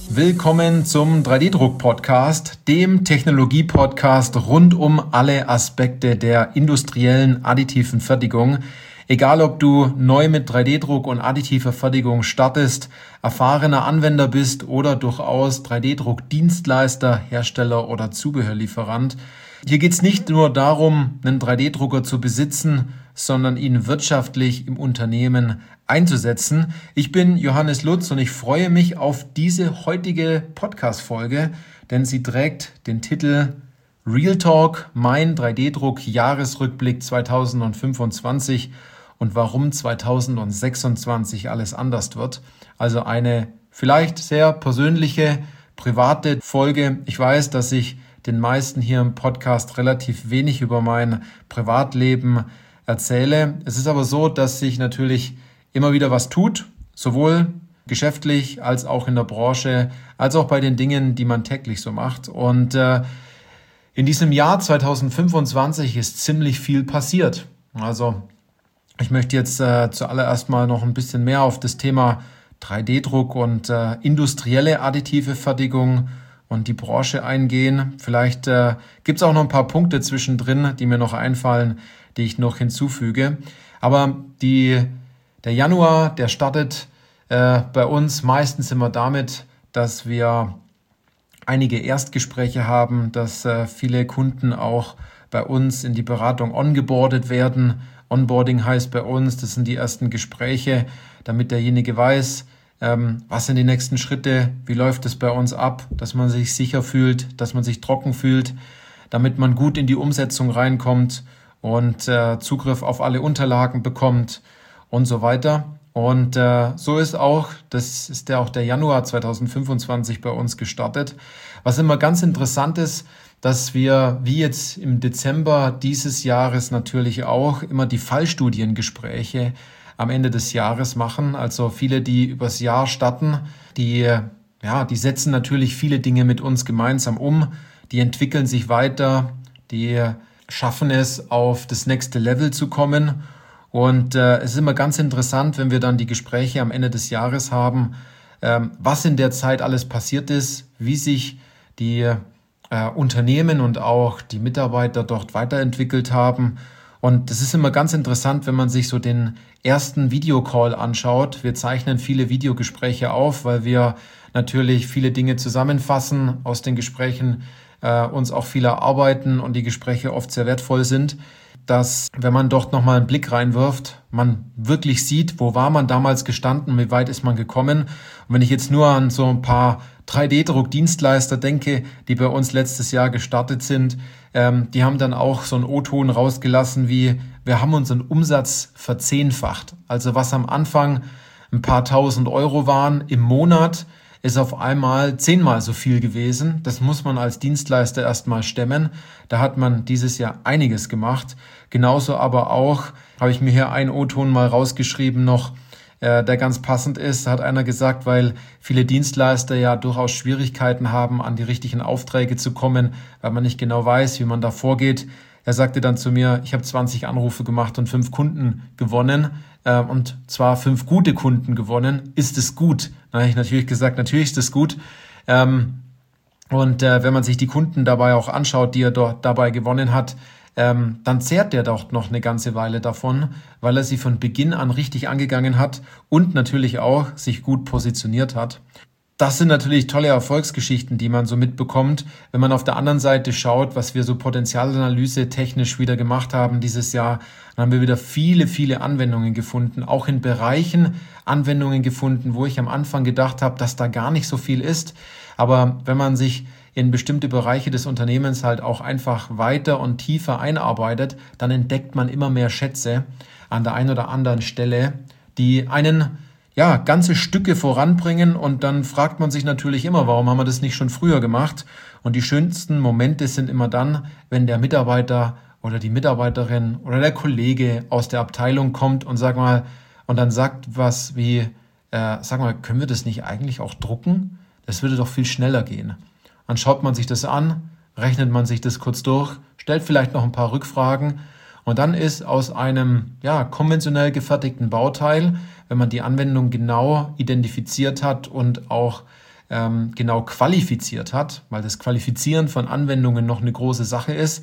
Willkommen zum 3D-Druck-Podcast, dem Technologie-Podcast rund um alle Aspekte der industriellen additiven Fertigung. Egal, ob du neu mit 3D-Druck und additiver Fertigung startest, erfahrener Anwender bist oder durchaus 3D-Druck-Dienstleister, Hersteller oder Zubehörlieferant. Hier geht es nicht nur darum, einen 3D-Drucker zu besitzen, sondern ihn wirtschaftlich im Unternehmen einzusetzen. Ich bin Johannes Lutz und ich freue mich auf diese heutige Podcast-Folge, denn sie trägt den Titel Real Talk, mein 3D-Druck-Jahresrückblick 2025 und warum 2026 alles anders wird. Also eine vielleicht sehr persönliche, private Folge. Ich weiß, dass ich den meisten hier im Podcast relativ wenig über mein Privatleben erzähle. Es ist aber so, dass sich natürlich immer wieder was tut, sowohl geschäftlich als auch in der Branche, als auch bei den Dingen, die man täglich so macht. Und in diesem Jahr 2025 ist ziemlich viel passiert. Also ich möchte jetzt zuallererst mal noch ein bisschen mehr auf das Thema 3D-Druck und industrielle additive Fertigung und die Branche eingehen. Vielleicht gibt es auch noch ein paar Punkte zwischendrin, die mir noch einfallen, die ich noch hinzufüge. Aber der Januar, der startet bei uns meistens immer damit, dass wir einige Erstgespräche haben, dass viele Kunden auch bei uns in die Beratung ongeboardet werden. Onboarding heißt bei uns, das sind die ersten Gespräche, damit derjenige weiß, was sind die nächsten Schritte, wie läuft es bei uns ab, dass man sich sicher fühlt, dass man sich trocken fühlt, damit man gut in die Umsetzung reinkommt und Zugriff auf alle Unterlagen bekommt und so weiter. Und so ist auch, das ist auch der Januar 2025 bei uns gestartet. Was immer ganz interessant ist, dass wir, wie jetzt im Dezember dieses Jahres natürlich auch, immer die Fallstudiengespräche am Ende des Jahres machen. Also viele, die übers Jahr starten, die setzen natürlich viele Dinge mit uns gemeinsam um. Die entwickeln sich weiter, die schaffen es, auf das nächste Level zu kommen. Und es ist immer ganz interessant, wenn wir dann die Gespräche am Ende des Jahres haben, was in der Zeit alles passiert ist, wie sich die Unternehmen und auch die Mitarbeiter dort weiterentwickelt haben. Und das ist immer ganz interessant, wenn man sich so den ersten Videocall anschaut. Wir zeichnen viele Videogespräche auf, weil wir natürlich viele Dinge zusammenfassen aus den Gesprächen, uns auch viel erarbeiten und die Gespräche oft sehr wertvoll sind, dass, wenn man dort nochmal einen Blick reinwirft, man wirklich sieht, wo war man damals gestanden, wie weit ist man gekommen. Und wenn ich jetzt nur an so ein paar 3D-Druck-Dienstleister denke, die bei uns letztes Jahr gestartet sind, die haben dann auch so einen O-Ton rausgelassen wie, wir haben unseren Umsatz verzehnfacht. Also was am Anfang ein paar tausend Euro waren im Monat, ist auf einmal 10-mal so viel gewesen. Das muss man als Dienstleister erstmal stemmen. Da hat man dieses Jahr einiges gemacht. Genauso aber auch, habe ich mir hier einen O-Ton mal rausgeschrieben noch, der ganz passend ist. Da hat einer gesagt, weil viele Dienstleister ja durchaus Schwierigkeiten haben, an die richtigen Aufträge zu kommen, weil man nicht genau weiß, wie man da vorgeht. Er sagte dann zu mir, ich habe 20 Anrufe gemacht und 5 Kunden gewonnen. Und zwar 5 gute Kunden gewonnen. Ist es gut? Dann habe ich natürlich gesagt, natürlich ist es gut. Und wenn man sich die Kunden dabei auch anschaut, die er dort dabei gewonnen hat, dann zehrt der doch noch eine ganze Weile davon, weil er sie von Beginn an richtig angegangen hat und natürlich auch sich gut positioniert hat. Das sind natürlich tolle Erfolgsgeschichten, die man so mitbekommt. Wenn man auf der anderen Seite schaut, was wir so Potenzialanalyse technisch wieder gemacht haben dieses Jahr, dann haben wir wieder viele Anwendungen gefunden, auch in Bereichen Anwendungen gefunden, wo ich am Anfang gedacht habe, dass da gar nicht so viel ist. Aber wenn man sich in bestimmte Bereiche des Unternehmens halt auch einfach weiter und tiefer einarbeitet, dann entdeckt man immer mehr Schätze an der einen oder anderen Stelle, die einen ganze Stücke voranbringen, und dann fragt man sich natürlich immer, warum haben wir das nicht schon früher gemacht? Und die schönsten Momente sind immer dann, wenn der Mitarbeiter oder die Mitarbeiterin oder der Kollege aus der Abteilung kommt und dann sagt was wie, können wir das nicht eigentlich auch drucken? Das würde doch viel schneller gehen. Dann schaut man sich das an, rechnet man sich das kurz durch, stellt vielleicht noch ein paar Rückfragen und dann ist aus einem konventionell gefertigten Bauteil, wenn man die Anwendung genau identifiziert hat und auch genau qualifiziert hat, weil das Qualifizieren von Anwendungen noch eine große Sache ist,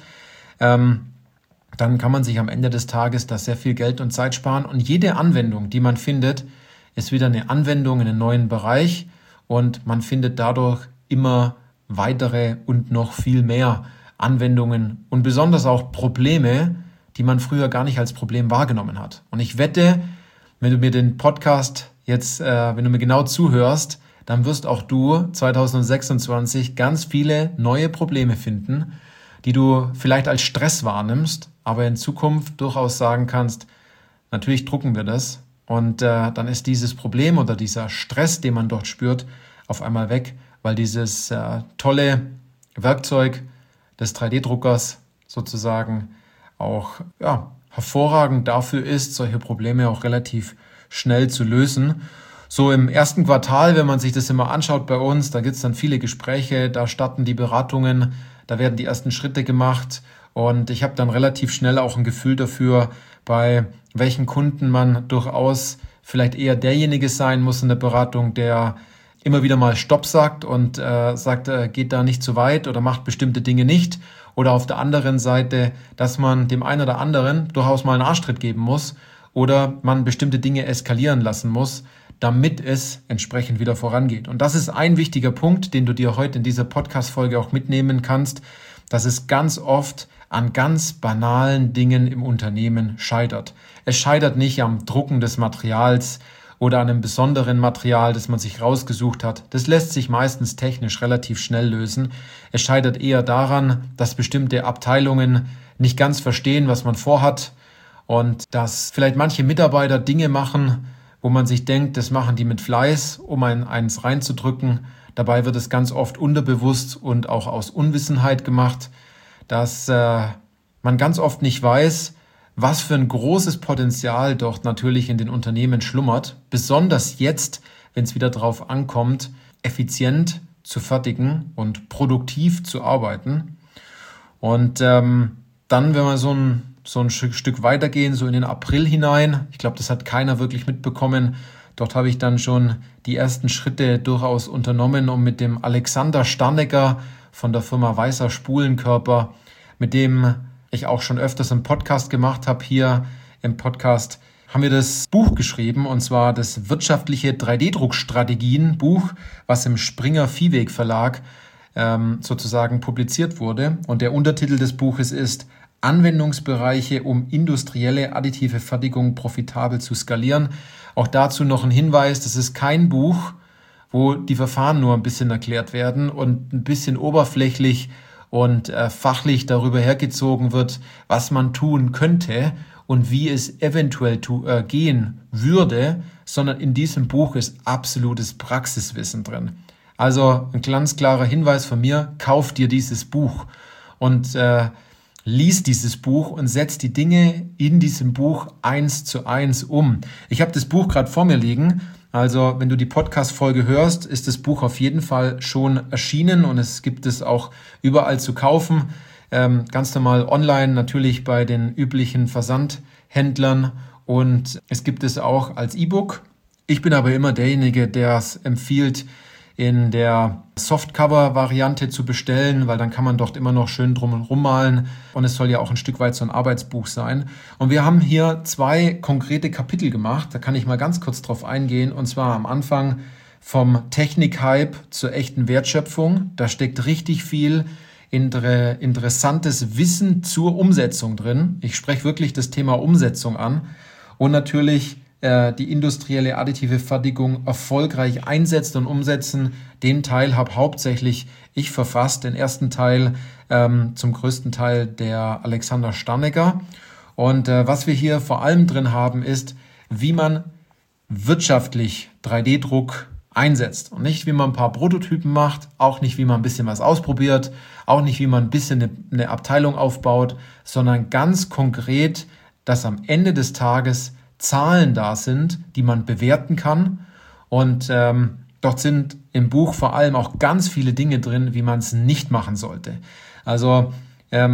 dann kann man sich am Ende des Tages da sehr viel Geld und Zeit sparen. Und jede Anwendung, die man findet, ist wieder eine Anwendung in einem neuen Bereich und man findet dadurch immer weitere und noch viel mehr Anwendungen und besonders auch Probleme, die man früher gar nicht als Problem wahrgenommen hat. Und ich wette, wenn du mir den Podcast jetzt, wenn du mir genau zuhörst, dann wirst auch du 2026 ganz viele neue Probleme finden, die du vielleicht als Stress wahrnimmst, aber in Zukunft durchaus sagen kannst, natürlich drucken wir das und dann ist dieses Problem oder dieser Stress, den man dort spürt, auf einmal weg, weil dieses tolle Werkzeug des 3D-Druckers sozusagen auch hervorragend dafür ist, solche Probleme auch relativ schnell zu lösen. So im ersten Quartal, wenn man sich das immer anschaut bei uns, da gibt es dann viele Gespräche, da starten die Beratungen, da werden die ersten Schritte gemacht und ich habe dann relativ schnell auch ein Gefühl dafür, bei welchen Kunden man durchaus vielleicht eher derjenige sein muss in der Beratung, der immer wieder mal Stopp sagt und sagt, geht da nicht zu weit oder macht bestimmte Dinge nicht. Oder auf der anderen Seite, dass man dem einen oder anderen durchaus mal einen Arschtritt geben muss oder man bestimmte Dinge eskalieren lassen muss, damit es entsprechend wieder vorangeht. Und das ist ein wichtiger Punkt, den du dir heute in dieser Podcast-Folge auch mitnehmen kannst, dass es ganz oft an ganz banalen Dingen im Unternehmen scheitert. Es scheitert nicht am Drucken des Materials oder an einem besonderen Material, das man sich rausgesucht hat. Das lässt sich meistens technisch relativ schnell lösen. Es scheitert eher daran, dass bestimmte Abteilungen nicht ganz verstehen, was man vorhat und dass vielleicht manche Mitarbeiter Dinge machen, wo man sich denkt, das machen die mit Fleiß, um eins reinzudrücken. Dabei wird es ganz oft unterbewusst und auch aus Unwissenheit gemacht, dass man ganz oft nicht weiß, was für ein großes Potenzial dort natürlich in den Unternehmen schlummert, besonders jetzt, wenn es wieder darauf ankommt, effizient zu fertigen und produktiv zu arbeiten. Und dann, wenn wir so ein Stück weitergehen, so in den April hinein, ich glaube, das hat keiner wirklich mitbekommen, dort habe ich dann schon die ersten Schritte durchaus unternommen, um mit dem Alexander Starnecker von der Firma Weißer Spulenkörper, mit dem ich auch schon öfters einen Podcast gemacht habe, hier im Podcast, haben wir das Buch geschrieben, und zwar das wirtschaftliche 3D-Druckstrategien-Buch, was im Springer-Viehweg Verlag sozusagen publiziert wurde. Und der Untertitel des Buches ist Anwendungsbereiche, um industrielle additive Fertigung profitabel zu skalieren. Auch dazu noch ein Hinweis, das ist kein Buch, wo die Verfahren nur ein bisschen erklärt werden und ein bisschen oberflächlich und fachlich darüber hergezogen wird, was man tun könnte und wie es eventuell gehen würde, sondern in diesem Buch ist absolutes Praxiswissen drin. Also ein ganz klarer Hinweis von mir, kauf dir dieses Buch und lies dieses Buch und setz die Dinge in diesem Buch 1:1 um. Ich habe das Buch gerade vor mir liegen. Also wenn du die Podcast-Folge hörst, ist das Buch auf jeden Fall schon erschienen und es gibt es auch überall zu kaufen. Ganz normal online, natürlich bei den üblichen Versandhändlern, und es gibt es auch als E-Book. Ich bin aber immer derjenige, der es empfiehlt, in der Softcover-Variante zu bestellen, weil dann kann man dort immer noch schön drum rummalen und es soll ja auch ein Stück weit so ein Arbeitsbuch sein. Und wir haben hier 2 konkrete Kapitel gemacht, da kann ich mal ganz kurz drauf eingehen, und zwar am Anfang vom Technik-Hype zur echten Wertschöpfung. Da steckt richtig viel interessantes Wissen zur Umsetzung drin. Ich spreche wirklich das Thema Umsetzung an und natürlich die industrielle additive Fertigung erfolgreich einsetzt und umsetzen. Den Teil habe hauptsächlich ich verfasst, den ersten Teil zum größten Teil der Alexander Starnecker. Und was wir hier vor allem drin haben, ist, wie man wirtschaftlich 3D-Druck einsetzt. Und nicht, wie man ein paar Prototypen macht, auch nicht, wie man ein bisschen was ausprobiert, auch nicht, wie man ein bisschen eine Abteilung aufbaut, sondern ganz konkret, dass am Ende des Tages Zahlen da sind, die man bewerten kann. Und dort sind im Buch vor allem auch ganz viele Dinge drin, wie man es nicht machen sollte. Also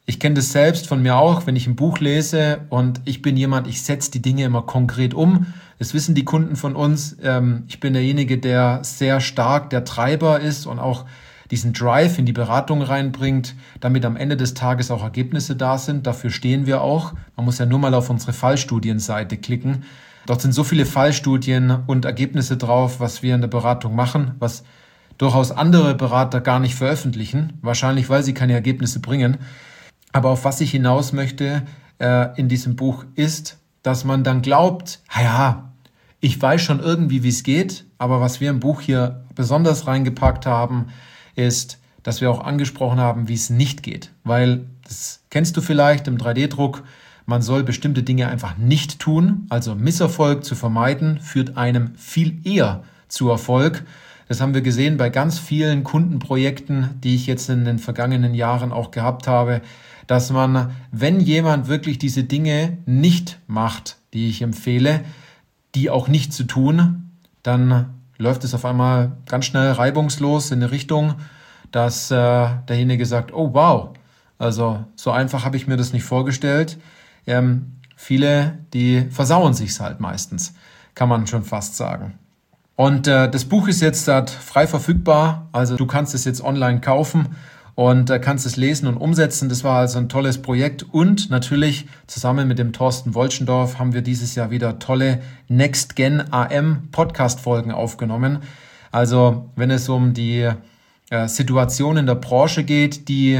Ich kenne das selbst von mir auch, wenn ich ein Buch lese und ich bin jemand, ich setze die Dinge immer konkret um. Das wissen die Kunden von uns. Ich bin derjenige, der sehr stark der Treiber ist und auch diesen Drive in die Beratung reinbringt, damit am Ende des Tages auch Ergebnisse da sind. Dafür stehen wir auch. Man muss ja nur mal auf unsere Fallstudienseite klicken. Dort sind so viele Fallstudien und Ergebnisse drauf, was wir in der Beratung machen, was durchaus andere Berater gar nicht veröffentlichen, wahrscheinlich weil sie keine Ergebnisse bringen. Aber auf was ich hinaus möchte in diesem Buch ist, dass man dann glaubt, ja, ich weiß schon irgendwie, wie es geht, aber was wir im Buch hier besonders reingepackt haben, ist, dass wir auch angesprochen haben, wie es nicht geht. Weil, das kennst du vielleicht im 3D-Druck, man soll bestimmte Dinge einfach nicht tun. Also Misserfolg zu vermeiden, führt einem viel eher zu Erfolg. Das haben wir gesehen bei ganz vielen Kundenprojekten, die ich jetzt in den vergangenen Jahren auch gehabt habe, dass man, wenn jemand wirklich diese Dinge nicht macht, die ich empfehle, die auch nicht zu tun, dann läuft es auf einmal ganz schnell reibungslos in eine Richtung, dass derjenige sagt, oh wow, also so einfach habe ich mir das nicht vorgestellt. Viele, die versauen sich's halt meistens, kann man schon fast sagen. Und das Buch ist jetzt frei verfügbar, also du kannst es jetzt online kaufen und kannst es lesen und umsetzen. Das war also ein tolles Projekt und natürlich zusammen mit dem Thorsten Wolschendorf haben wir dieses Jahr wieder tolle Next Gen AM Podcast-Folgen aufgenommen. Also wenn es um die Situation in der Branche geht, die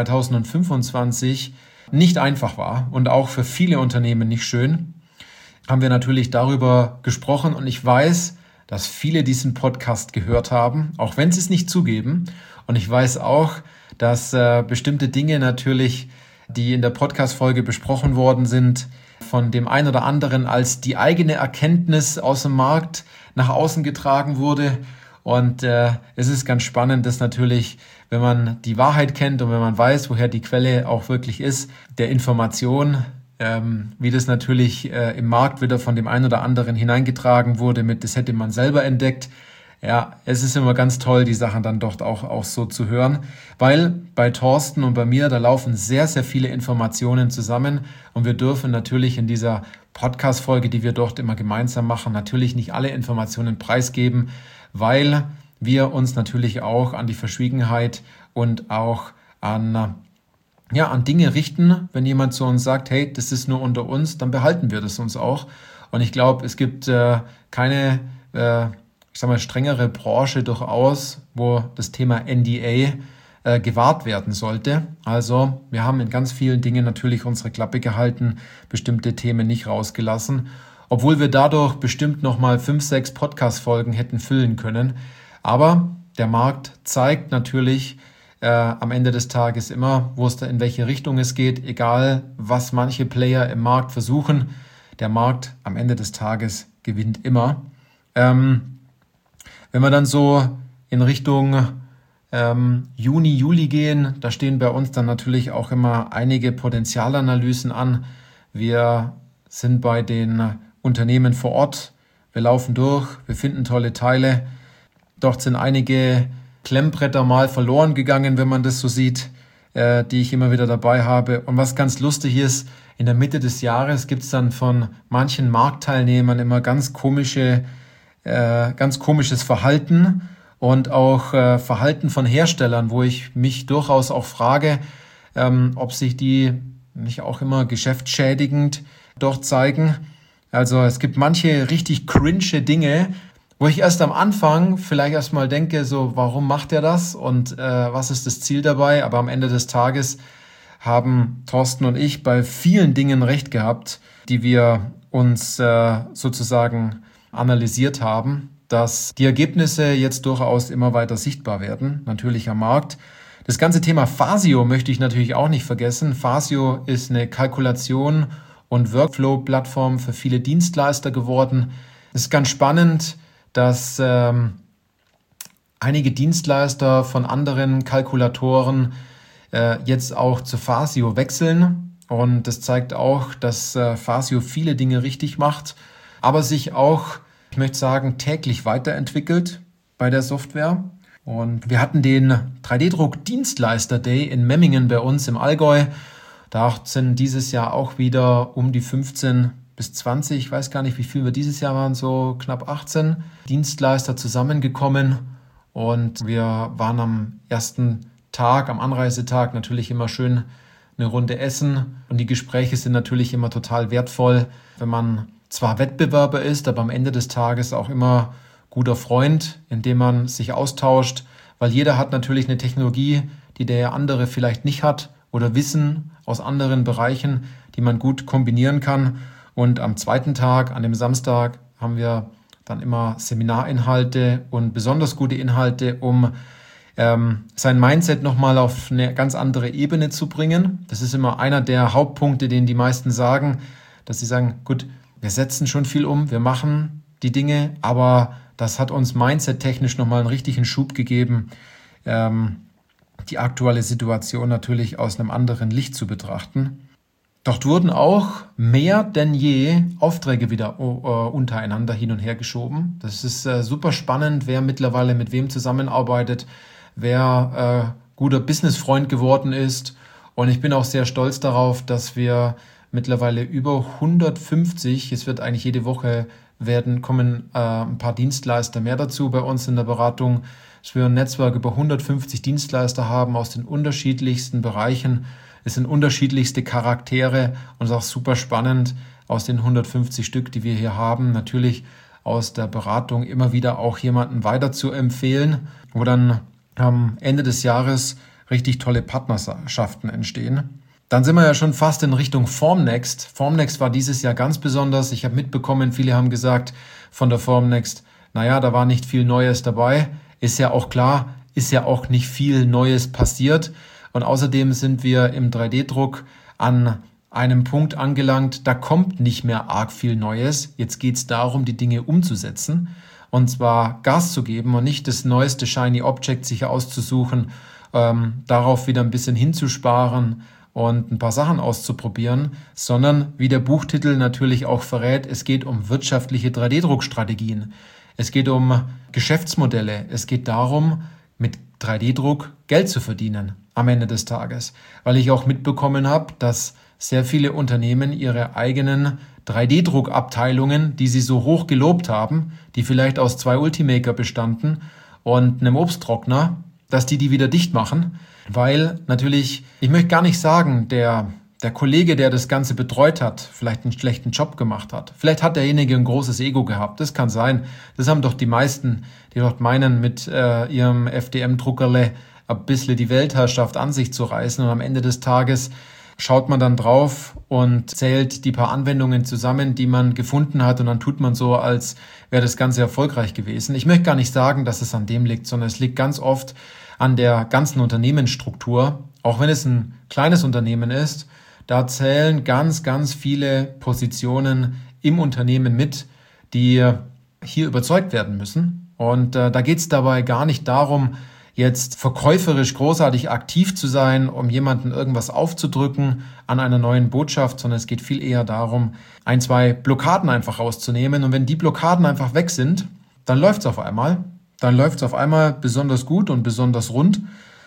2025 nicht einfach war und auch für viele Unternehmen nicht schön, haben wir natürlich darüber gesprochen und ich weiß, dass viele diesen Podcast gehört haben, auch wenn sie es nicht zugeben. Und ich weiß auch, dass bestimmte Dinge natürlich, die in der Podcast-Folge besprochen worden sind, von dem einen oder anderen als die eigene Erkenntnis aus dem Markt nach außen getragen wurde. Und es ist ganz spannend, dass natürlich, wenn man die Wahrheit kennt und wenn man weiß, woher die Quelle auch wirklich ist, der Information, wie das natürlich im Markt wieder von dem einen oder anderen hineingetragen wurde, das hätte man selber entdeckt. Ja, es ist immer ganz toll, die Sachen dann dort auch so zu hören, weil bei Thorsten und bei mir, da laufen sehr, sehr viele Informationen zusammen und wir dürfen natürlich in dieser Podcast-Folge, die wir dort immer gemeinsam machen, natürlich nicht alle Informationen preisgeben, weil wir uns natürlich auch an die Verschwiegenheit und auch an Dinge richten. Wenn jemand zu uns sagt, hey, das ist nur unter uns, dann behalten wir das uns auch. Und ich glaube, es gibt keine strengere Branche durchaus, wo das Thema NDA gewahrt werden sollte. Also wir haben in ganz vielen Dingen natürlich unsere Klappe gehalten, bestimmte Themen nicht rausgelassen, obwohl wir dadurch bestimmt nochmal 5, 6 Podcast-Folgen hätten füllen können. Aber der Markt zeigt natürlich am Ende des Tages immer, wo es da in welche Richtung es geht, egal was manche Player im Markt versuchen. Der Markt am Ende des Tages gewinnt immer. Wenn wir dann so in Richtung Juni, Juli gehen, da stehen bei uns dann natürlich auch immer einige Potenzialanalysen an. Wir sind bei den Unternehmen vor Ort, wir laufen durch, wir finden tolle Teile. Dort sind einige Klemmbretter mal verloren gegangen, wenn man das so sieht, die ich immer wieder dabei habe. Und was ganz lustig ist, in der Mitte des Jahres gibt es dann von manchen Marktteilnehmern immer ganz komisches Verhalten und auch Verhalten von Herstellern, wo ich mich durchaus auch frage, ob sich die nicht auch immer geschäftsschädigend dort zeigen. Also es gibt manche richtig cringe Dinge, wo ich erst am Anfang vielleicht erstmal denke, so warum macht er das und was ist das Ziel dabei? Aber am Ende des Tages haben Thorsten und ich bei vielen Dingen recht gehabt, die wir uns sozusagen analysiert haben, dass die Ergebnisse jetzt durchaus immer weiter sichtbar werden, natürlich am Markt. Das ganze Thema Phasio möchte ich natürlich auch nicht vergessen. Phasio ist eine Kalkulation- und Workflow-Plattform für viele Dienstleister geworden. Es ist ganz spannend, dass einige Dienstleister von anderen Kalkulatoren jetzt auch zu Phasio wechseln. Und das zeigt auch, dass Phasio viele Dinge richtig macht, aber sich auch, ich möchte sagen, täglich weiterentwickelt bei der Software. Und wir hatten den 3D-Druck-Dienstleister-Day in Memmingen bei uns im Allgäu. Da sind dieses Jahr auch wieder um die 15 bis 20, ich weiß gar nicht, wie viel wir dieses Jahr waren, so knapp 18 Dienstleister zusammengekommen. Und wir waren am ersten Tag, am Anreisetag natürlich immer schön eine Runde essen. Und die Gespräche sind natürlich immer total wertvoll, wenn man zwar Wettbewerber ist, aber am Ende des Tages auch immer guter Freund, indem man sich austauscht, weil jeder hat natürlich eine Technologie, die der andere vielleicht nicht hat oder Wissen aus anderen Bereichen, die man gut kombinieren kann. Und am zweiten Tag, an dem Samstag, haben wir dann immer Seminarinhalte und besonders gute Inhalte, um sein Mindset nochmal auf eine ganz andere Ebene zu bringen. Das ist immer einer der Hauptpunkte, den die meisten sagen, dass sie sagen, gut, wir setzen schon viel um, wir machen die Dinge, aber das hat uns mindset-technisch nochmal einen richtigen Schub gegeben, die aktuelle Situation natürlich aus einem anderen Licht zu betrachten. Dort wurden auch mehr denn je Aufträge wieder untereinander hin und her geschoben. Das ist super spannend, wer mittlerweile mit wem zusammenarbeitet, wer guter Businessfreund geworden ist. Und ich bin auch sehr stolz darauf, dass wir mittlerweile über 150, es wird eigentlich jede Woche kommen ein paar Dienstleister mehr dazu bei uns in der Beratung, dass wir ein Netzwerk über 150 Dienstleister haben aus den unterschiedlichsten Bereichen. Es sind unterschiedlichste Charaktere und es ist auch super spannend, aus den 150 Stück, die wir hier haben, natürlich aus der Beratung immer wieder auch jemanden weiter zu empfehlen, wo dann am Ende des Jahres richtig tolle Partnerschaften entstehen. Dann sind wir ja schon fast in Richtung Formnext. Formnext war dieses Jahr ganz besonders. Ich habe mitbekommen, viele haben gesagt von der Formnext, naja, da war nicht viel Neues dabei. Ist ja auch klar, ist ja auch nicht viel Neues passiert. Und außerdem sind wir im 3D-Druck an einem Punkt angelangt, da kommt nicht mehr arg viel Neues. Jetzt geht es darum, die Dinge umzusetzen und zwar Gas zu geben und nicht das neueste Shiny Object sich auszusuchen, darauf wieder ein bisschen hinzusparen und ein paar Sachen auszuprobieren, sondern wie der Buchtitel natürlich auch verrät, es geht um wirtschaftliche 3D-Druckstrategien. Es geht um Geschäftsmodelle. Es geht darum, mit 3D-Druck Geld zu verdienen am Ende des Tages. Weil ich auch mitbekommen habe, dass sehr viele Unternehmen ihre eigenen 3D-Druckabteilungen, die sie so hoch gelobt haben, die vielleicht aus 2 Ultimaker bestanden und einem Obsttrockner, dass die wieder dicht machen. Weil natürlich, ich möchte gar nicht sagen, der Kollege, der das Ganze betreut hat, vielleicht einen schlechten Job gemacht hat. Vielleicht hat derjenige ein großes Ego gehabt. Das kann sein. Das haben doch die meisten, die dort meinen, mit ihrem FDM-Druckerle ein bisschen die Weltherrschaft an sich zu reißen. Und am Ende des Tages schaut man dann drauf und zählt die paar Anwendungen zusammen, die man gefunden hat. Und dann tut man so, als wäre das Ganze erfolgreich gewesen. Ich möchte gar nicht sagen, dass es an dem liegt, sondern es liegt ganz oft an der ganzen Unternehmensstruktur. Auch wenn es ein kleines Unternehmen ist, da zählen ganz, ganz viele Positionen im Unternehmen mit, die hier überzeugt werden müssen. Und da geht es dabei gar nicht darum, jetzt verkäuferisch großartig aktiv zu sein, um jemanden irgendwas aufzudrücken an einer neuen Botschaft, sondern es geht viel eher darum, 1, 2 Blockaden einfach rauszunehmen. Und wenn die Blockaden einfach weg sind, dann läuft es auf einmal. Dann läuft es auf einmal besonders gut und besonders rund,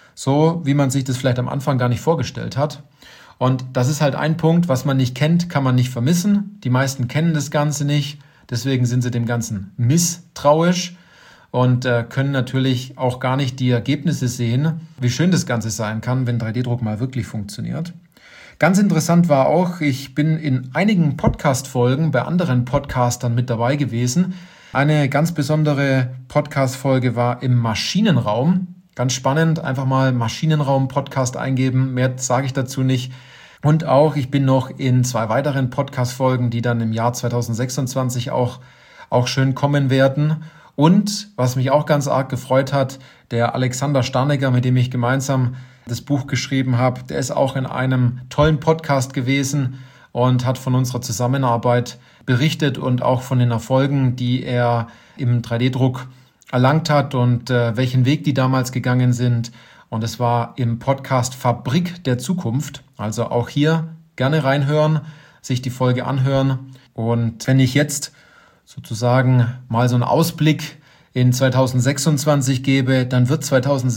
so wie man sich das vielleicht am Anfang gar nicht vorgestellt hat. Und das ist halt ein Punkt, was man nicht kennt, kann man nicht vermissen. Die meisten kennen das Ganze nicht, deswegen sind sie dem Ganzen misstrauisch und können natürlich auch gar nicht die Ergebnisse sehen, wie schön das Ganze sein kann, wenn 3D-Druck mal wirklich funktioniert. Ganz interessant war auch, ich bin in einigen Podcast-Folgen bei anderen Podcastern mit dabei gewesen. Eine ganz besondere Podcast-Folge war im Maschinenraum. Ganz spannend, einfach mal Maschinenraum-Podcast eingeben, mehr sage ich dazu nicht. Und auch, ich bin noch in 2 weiteren Podcast-Folgen, die dann im Jahr 2026 auch schön kommen werden. Und was mich auch ganz arg gefreut hat, der Alexander Starneger, mit dem ich gemeinsam das Buch geschrieben habe, der ist auch in einem tollen Podcast gewesen und hat von unserer Zusammenarbeit berichtet und auch von den Erfolgen, die er im 3D-Druck erlangt hat und welchen Weg die damals gegangen sind. Und es war im Podcast Fabrik der Zukunft. Also auch hier gerne reinhören, sich die Folge anhören. Und wenn ich jetzt sozusagen mal so einen Ausblick in 2026 gebe, dann wird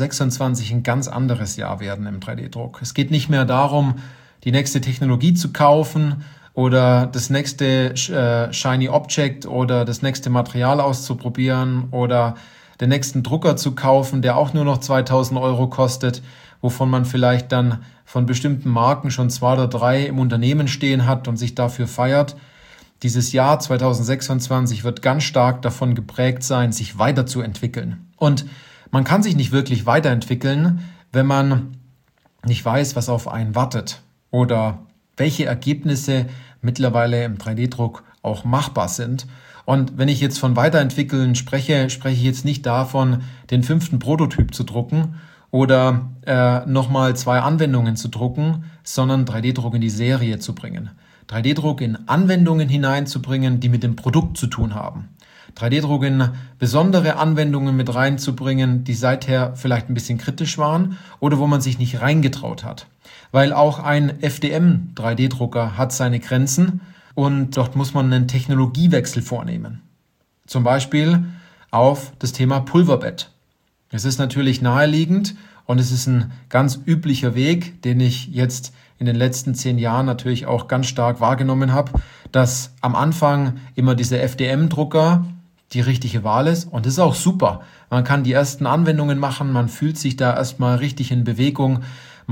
2026 ein ganz anderes Jahr werden im 3D-Druck. Es geht nicht mehr darum, die nächste Technologie zu kaufen oder das nächste Shiny Object oder das nächste Material auszuprobieren oder den nächsten Drucker zu kaufen, der auch nur noch 2.000 Euro kostet, wovon man vielleicht dann von bestimmten Marken schon 2 oder 3 im Unternehmen stehen hat und sich dafür feiert. Dieses Jahr 2026 wird ganz stark davon geprägt sein, sich weiterzuentwickeln. Und man kann sich nicht wirklich weiterentwickeln, wenn man nicht weiß, was auf einen wartet oder welche Ergebnisse mittlerweile im 3D-Druck auch machbar sind. Und wenn ich jetzt von Weiterentwickeln spreche ich jetzt nicht davon, den 5. Prototyp zu drucken oder nochmal 2 Anwendungen zu drucken, sondern 3D-Druck in die Serie zu bringen. 3D-Druck in Anwendungen hineinzubringen, die mit dem Produkt zu tun haben. 3D-Druck in besondere Anwendungen mit reinzubringen, die seither vielleicht ein bisschen kritisch waren oder wo man sich nicht reingetraut hat. Weil auch ein FDM-3D-Drucker hat seine Grenzen und dort muss man einen Technologiewechsel vornehmen. Zum Beispiel auf das Thema Pulverbett. Es ist natürlich naheliegend und es ist ein ganz üblicher Weg, den ich jetzt in den letzten 10 Jahren natürlich auch ganz stark wahrgenommen habe, dass am Anfang immer diese FDM-Drucker die richtige Wahl ist und das ist auch super. Man kann die ersten Anwendungen machen, man fühlt sich da erstmal richtig in Bewegung,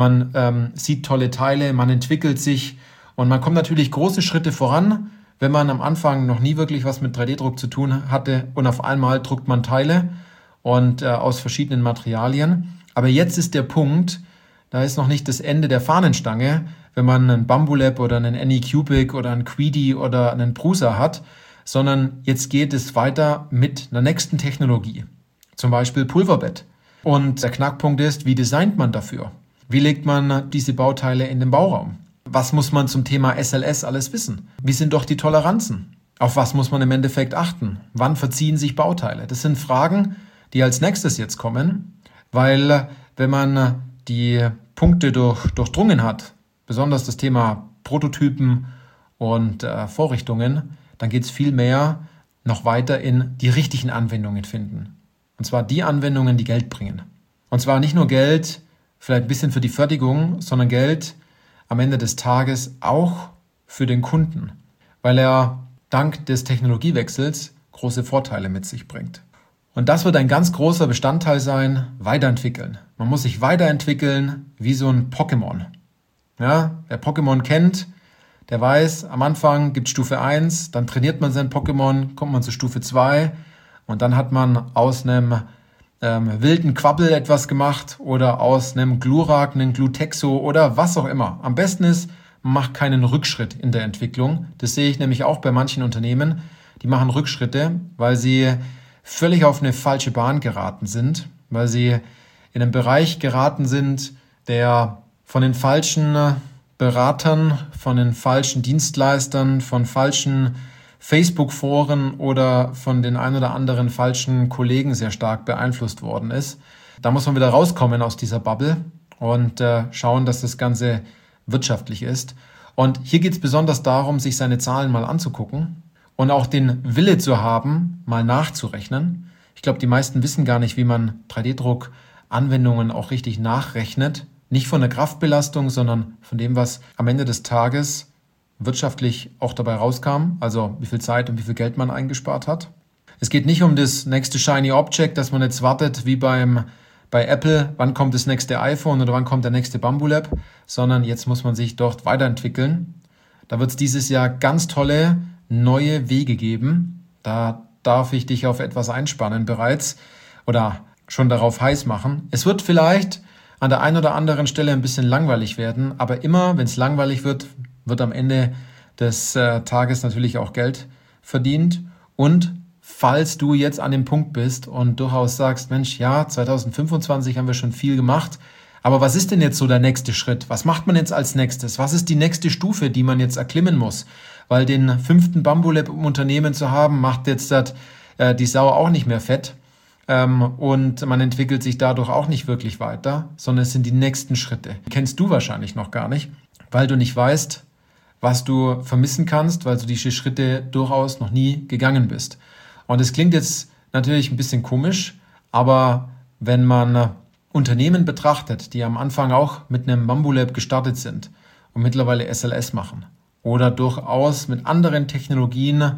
man sieht tolle Teile, man entwickelt sich und man kommt natürlich große Schritte voran, wenn man am Anfang noch nie wirklich was mit 3D-Druck zu tun hatte und auf einmal druckt man Teile und aus verschiedenen Materialien. Aber jetzt ist der Punkt, da ist noch nicht das Ende der Fahnenstange, wenn man einen Bambulab oder einen Anycubic oder einen Queedy oder einen Prusa hat, sondern jetzt geht es weiter mit einer nächsten Technologie, zum Beispiel Pulverbett. Und der Knackpunkt ist, wie designt man dafür? Wie legt man diese Bauteile in den Bauraum? Was muss man zum Thema SLS alles wissen? Wie sind doch die Toleranzen? Auf was muss man im Endeffekt achten? Wann verziehen sich Bauteile? Das sind Fragen, die als nächstes jetzt kommen, weil wenn man die Punkte durchdrungen hat, besonders das Thema Prototypen und Vorrichtungen, dann geht es viel mehr noch weiter in die richtigen Anwendungen finden. Und zwar die Anwendungen, die Geld bringen. Und zwar nicht nur Geld, vielleicht ein bisschen für die Fertigung, sondern Geld am Ende des Tages auch für den Kunden, weil er dank des Technologiewechsels große Vorteile mit sich bringt. Und das wird ein ganz großer Bestandteil sein, weiterentwickeln. Man muss sich weiterentwickeln wie so ein Pokémon. Ja, wer Pokémon kennt, der weiß, am Anfang gibt es Stufe 1, dann trainiert man sein Pokémon, kommt man zu Stufe 2 und dann hat man aus einem wilden Quabbel etwas gemacht oder aus einem Glurak, einen Glutexo oder was auch immer. Am besten ist, man macht keinen Rückschritt in der Entwicklung. Das sehe ich nämlich auch bei manchen Unternehmen, die machen Rückschritte, weil sie völlig auf eine falsche Bahn geraten sind, weil sie in einen Bereich geraten sind, der von den falschen Beratern, von den falschen Dienstleistern, von falschen Facebook-Foren oder von den ein oder anderen falschen Kollegen sehr stark beeinflusst worden ist. Da muss man wieder rauskommen aus dieser Bubble und schauen, dass das Ganze wirtschaftlich ist. Und hier geht es besonders darum, sich seine Zahlen mal anzugucken und auch den Wille zu haben, mal nachzurechnen. Ich glaube, die meisten wissen gar nicht, wie man 3D-Druck-Anwendungen auch richtig nachrechnet. Nicht von der Kraftbelastung, sondern von dem, was am Ende des Tages wirtschaftlich auch dabei rauskam, also wie viel Zeit und wie viel Geld man eingespart hat. Es geht nicht um das nächste Shiny Object, dass man jetzt wartet wie bei Apple, wann kommt das nächste iPhone oder wann kommt der nächste Bambulab, sondern jetzt muss man sich dort weiterentwickeln. Da wird es dieses Jahr ganz tolle neue Wege geben. Da darf ich dich auf etwas einspannen bereits oder schon darauf heiß machen. Es wird vielleicht an der einen oder anderen Stelle ein bisschen langweilig werden, aber immer, wenn es langweilig wird, wird am Ende des Tages natürlich auch Geld verdient. Und falls du jetzt an dem Punkt bist und durchaus sagst, Mensch, ja, 2025 haben wir schon viel gemacht, aber was ist denn jetzt so der nächste Schritt? Was macht man jetzt als nächstes? Was ist die nächste Stufe, die man jetzt erklimmen muss? Weil den 5. Bambulab im Unternehmen zu haben, macht jetzt die Sau auch nicht mehr fett. Und man entwickelt sich dadurch auch nicht wirklich weiter, sondern es sind die nächsten Schritte. Die kennst du wahrscheinlich noch gar nicht, weil du nicht weißt, was du vermissen kannst, weil du diese Schritte durchaus noch nie gegangen bist. Und es klingt jetzt natürlich ein bisschen komisch, aber wenn man Unternehmen betrachtet, die am Anfang auch mit einem Bambulab gestartet sind und mittlerweile SLS machen oder durchaus mit anderen Technologien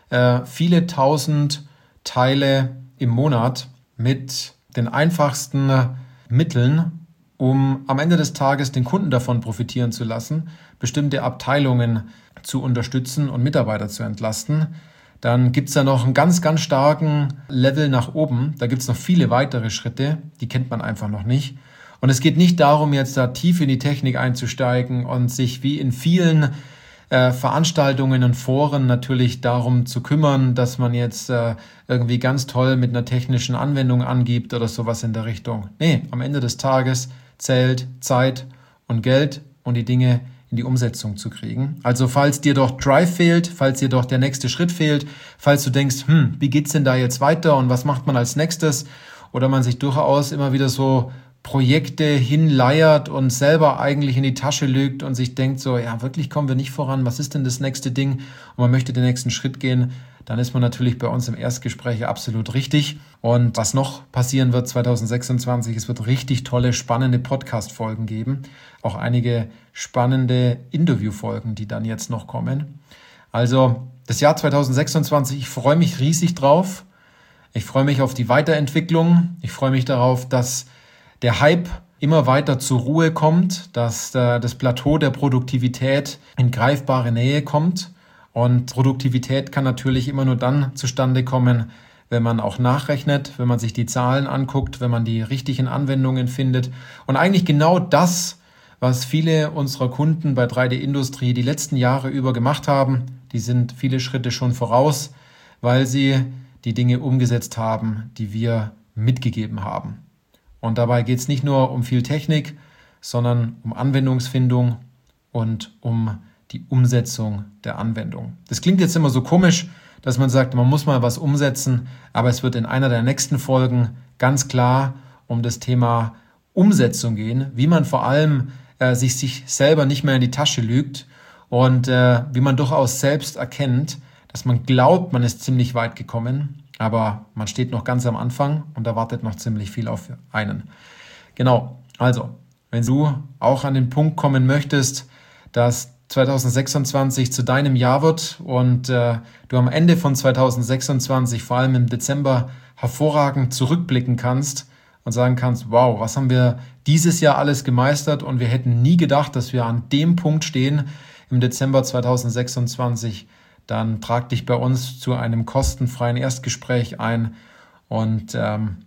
viele tausend Teile im Monat mit den einfachsten Mitteln, um am Ende des Tages den Kunden davon profitieren zu lassen, bestimmte Abteilungen zu unterstützen und Mitarbeiter zu entlasten, dann gibt es da noch einen ganz, ganz starken Level nach oben. Da gibt es noch viele weitere Schritte, die kennt man einfach noch nicht. Und es geht nicht darum, jetzt da tief in die Technik einzusteigen und sich wie in vielen Veranstaltungen und Foren natürlich darum zu kümmern, dass man jetzt irgendwie ganz toll mit einer technischen Anwendung angibt oder sowas in der Richtung. Nee, am Ende des Tages zählt Zeit und Geld und die Dinge in die Umsetzung zu kriegen. Also falls dir doch Drive fehlt, falls dir doch der nächste Schritt fehlt, falls du denkst, wie geht's denn da jetzt weiter und was macht man als nächstes? Oder man sich durchaus immer wieder so Projekte hinleiert und selber eigentlich in die Tasche lügt und sich denkt so, ja, wirklich kommen wir nicht voran, was ist denn das nächste Ding? Und man möchte den nächsten Schritt gehen, dann ist man natürlich bei uns im Erstgespräch absolut richtig. Und was noch passieren wird 2026, es wird richtig tolle, spannende Podcast-Folgen geben. Auch einige spannende Interview-Folgen, die dann jetzt noch kommen. Also das Jahr 2026, ich freue mich riesig drauf. Ich freue mich auf die Weiterentwicklung. Ich freue mich darauf, dass der Hype immer weiter zur Ruhe kommt, dass das Plateau der Produktivität in greifbare Nähe kommt. Und Produktivität kann natürlich immer nur dann zustande kommen, wenn man auch nachrechnet, wenn man sich die Zahlen anguckt, wenn man die richtigen Anwendungen findet. Und eigentlich genau das, was viele unserer Kunden bei 3D-Industrie die letzten Jahre über gemacht haben, die sind viele Schritte schon voraus, weil sie die Dinge umgesetzt haben, die wir mitgegeben haben. Und dabei geht es nicht nur um viel Technik, sondern um Anwendungsfindung und um die Umsetzung der Anwendung. Das klingt jetzt immer so komisch, dass man sagt, man muss mal was umsetzen, aber es wird in einer der nächsten Folgen ganz klar um das Thema Umsetzung gehen, wie man vor allem sich selber nicht mehr in die Tasche lügt und wie man durchaus selbst erkennt, dass man glaubt, man ist ziemlich weit gekommen, aber man steht noch ganz am Anfang und da wartet noch ziemlich viel auf einen. Genau, also, wenn du auch an den Punkt kommen möchtest, dass 2026 zu deinem Jahr wird und du am Ende von 2026, vor allem im Dezember, hervorragend zurückblicken kannst und sagen kannst, wow, was haben wir dieses Jahr alles gemeistert und wir hätten nie gedacht, dass wir an dem Punkt stehen im Dezember 2026, dann trag dich bei uns zu einem kostenfreien Erstgespräch ein und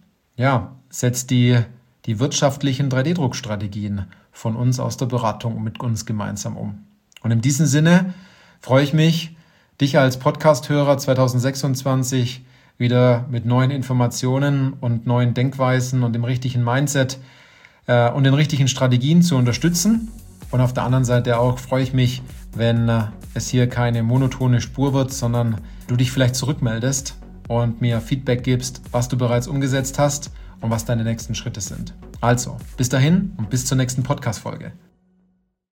setz die wirtschaftlichen 3D-Druckstrategien von uns aus der Beratung mit uns gemeinsam um. Und in diesem Sinne freue ich mich, dich als Podcast-Hörer 2026 wieder mit neuen Informationen und neuen Denkweisen und dem richtigen Mindset und den richtigen Strategien zu unterstützen. Und auf der anderen Seite auch freue ich mich, wenn es hier keine monotone Spur wird, sondern du dich vielleicht zurückmeldest und mir Feedback gibst, was du bereits umgesetzt hast und was deine nächsten Schritte sind. Also, bis dahin und bis zur nächsten Podcast-Folge.